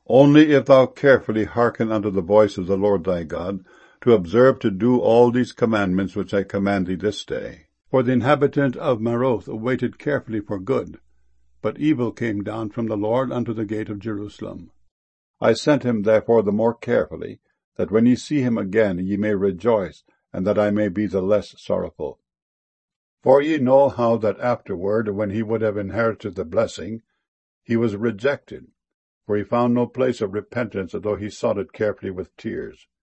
Only if thou carefully hearken unto the voice of the Lord thy God, to observe to do all these commandments which I command thee this day. For the inhabitant of Maroth waited carefully for good, but evil came down from the Lord unto the gate of Jerusalem. I sent him therefore the more carefully, that when ye see him again ye may rejoice, and that I may be the less sorrowful. For ye know how that afterward, when he would have inherited the blessing, he was rejected, for he found no place of repentance, although he sought it carefully with tears.